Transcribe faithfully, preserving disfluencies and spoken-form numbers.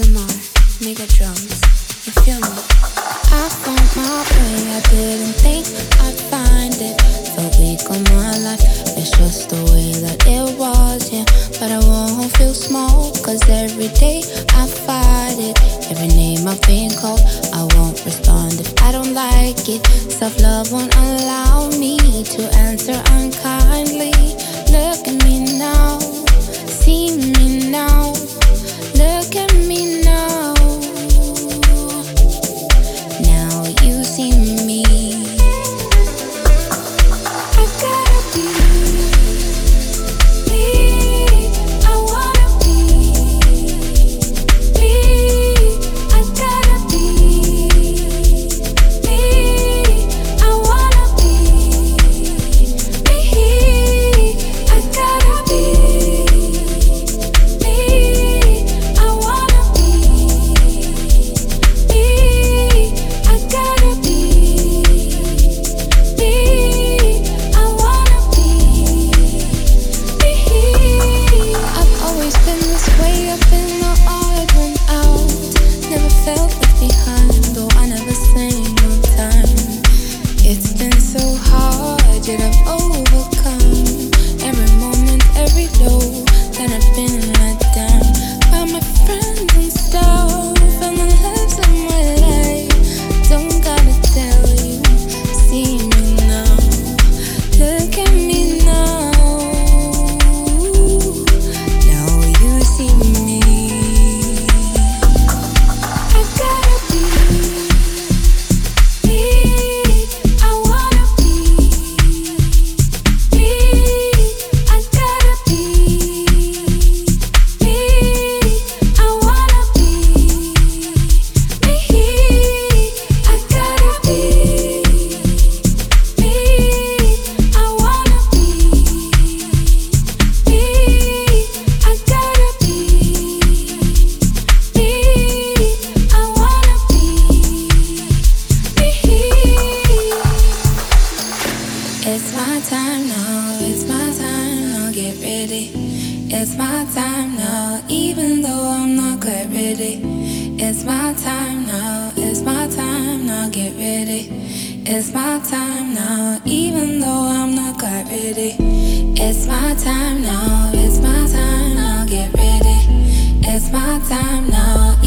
Lamar, mega drums. You feel me? I found my way. I didn't think I'd find it. Felt weak on my life. It's just the way that it was, yeah. But I won't feel small, cause every day I fight it. Every name I've been called, I won't respond if I don't like it. Self-love won't allow me to answer unkindly. Look at me now, see me now. Look at me now. Now you see me. I gotta be me. I wanna be me. I gotta be me. I wanna be me. I gotta be me. I wanna be me. I gotta be me. I wanna be me. I've always been this way. I've been the odd one out. Never felt left behind, though I never sang on time. It's been so hard, yet I've overcome every moment, every low that I've been let down by my friends and stuff and the lives of my life. Don't gotta tell you, see me now. Look at me now. Now you see me. I gotta be me. I wanna be me. I gotta be me. I wanna be me. I gotta be me. I wanna be me. I gotta be me. I wanna be me. It's my time now, it's my time now, get ready. It's my time now, even though I'm not quite ready. It's my time now, it's my time now, get ready. It's my time now, even though I'm not quite ready. It's my time now, it's my time now, get ready. It's my time now,